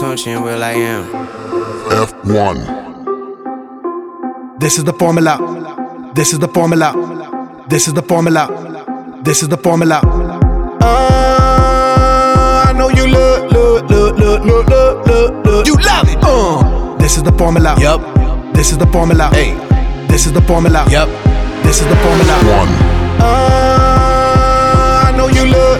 Tunchi and Will I Am. F1. This is the formula. This is the formula. This is the formula. This is the formula. I know you look. You love it. This is the formula. Yup. This is the formula. Hey. This is the formula. Yup. This is the formula. One. I know you look.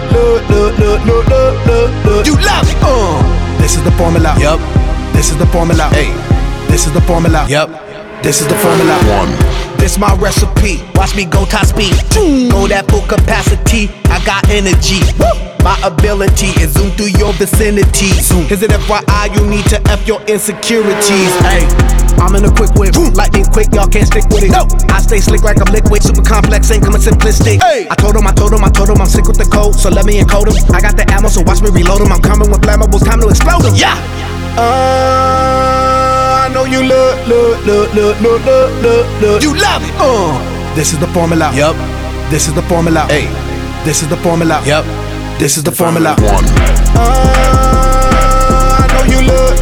You love it. This is the formula. Yup. This is the formula. Hey. This is the formula. Yup. This is the formula. One. This my recipe. Watch me go top speed. Go that full capacity. I got energy. My ability is zoom through your vicinity. Is it FYI you need to F your insecurities? Hey, I'm in a quick whip, lightning quick, y'all can't stick with it. No, I stay slick like I'm liquid, super complex, ain't coming simplistic. Hey. I told him I'm sick with the code, so let me encode him. I got the ammo, so watch me reload him. I'm coming with flammables, time to explode him. Yeah. I know you look. You love it. This is the formula. Yup. This is the formula. Hey. This is the formula. Yup. This is the formula. One. I know you look.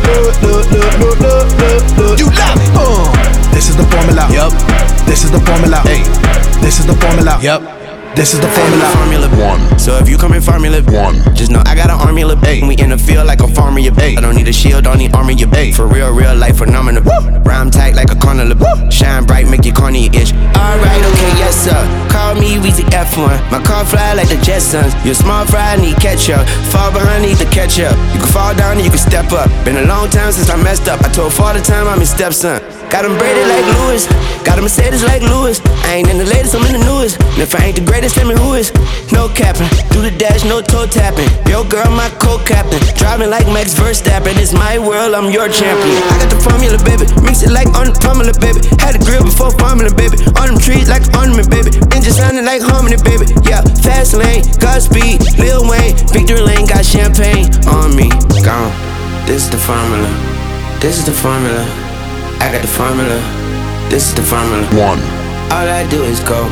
You love it. This is the formula. Yup. This is the formula. Hey. This is the formula. Yup. This is the Formula. formula. Formula. One. So if you come in formula, One. just know I got an army of bait. We in the field like a farmer, you bait. I don't need a shield, don't need armor, you bait. For real life phenomenal. Rhyme tight like a carnival. Shine bright, make your corny itch. Alright, okay, yes sir. Call me Weezy F1. My car fly like the Jetsons. You're small fry, need ketchup. Fall behind, need to catch up. You can fall down and you can step up. Been a long time since I messed up. I told father time I'm his stepson. Got him braided like Lewis. Got him Mercedes like Lewis. I ain't in the latest, I'm in the newest. And if I ain't the greatest, tell me who is. No capping, do the dash, no toe tapping. Yo girl, my co-captain. Driving like Max Verstappen. It's my world, I'm your champion. I got the formula, baby. Mix it like on the formula, baby. Had a grill before formula, baby. On them trees like ornament, baby. Engine sounding like harmony, baby. Yeah, fast lane, Godspeed, Lil Wayne. Victory lane, got champagne on me. Gone. This is the formula. This is the formula. I got the formula. This is the formula. One. All I do is go.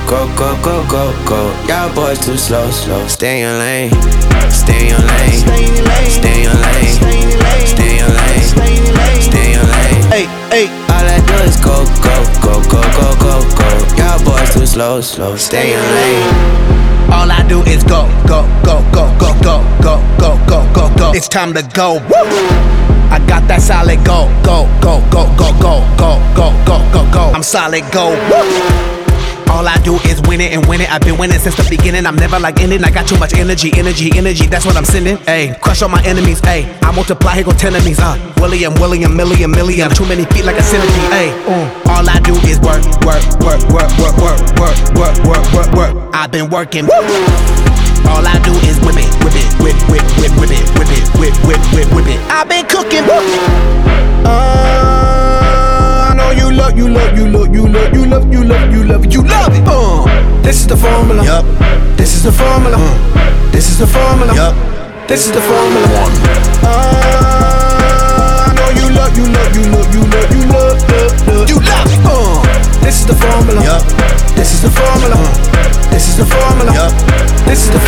Y'all boys too slow. Stay in your lane. Stay in your lane. Stay in your lane. Stay in your lane. Stay in your lane. Stay in your lane. Hey. All I do is go. Y'all boys too slow. Stay in your lane. All I do is go. It's time to go. I got that solid go. I'm solid go. All I do is win it and win it. I've been winning since the beginning. I'm never like ending. I got too much energy. That's what I'm sending. Ayy, crush all my enemies. Ayy, I multiply, here go 10 enemies. William, million. Too many feet like a centipede. Ayy, all I do is work. I've been working. All I do is whip it. I've been cooking. I know you love it. This is the formula. Yup. This is the formula. This is the formula. Yup. This is the formula. One. I know you love it. This is the formula. Yup. This is the formula. This is the formula. Yup. This is the